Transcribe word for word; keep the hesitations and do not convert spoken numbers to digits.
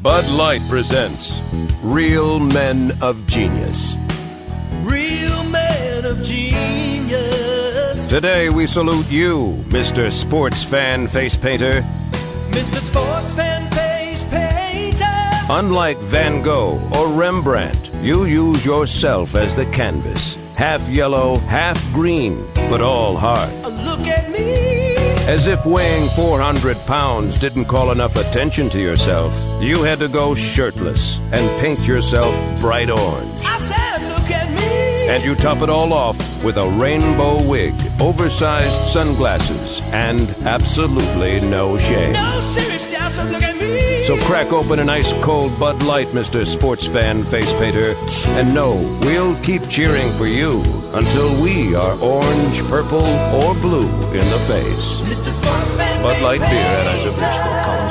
Bud Light presents Real Men of Genius. Real Men of Genius. Today we salute you, Mister Sports Fan Face Painter. Mister Sports Fan Face Painter. Unlike Van Gogh or Rembrandt, you use yourself as the canvas. Half yellow, half green, but all heart. Look at me. As if weighing four hundred pounds didn't call enough attention to yourself, you had to go shirtless and paint yourself bright orange. I said, look at me. And you top it all off with a rainbow wig, oversized sunglasses, and absolutely no shame. No, seriously, I said, look at me. So crack open an ice-cold Bud Light, Mister Sports Fan Face Painter, and know we'll keep cheering for you until we are orange, purple, or blue in the face. Mister Sports Fan Bud Face Light beer, Painter. Anheuser-Busch,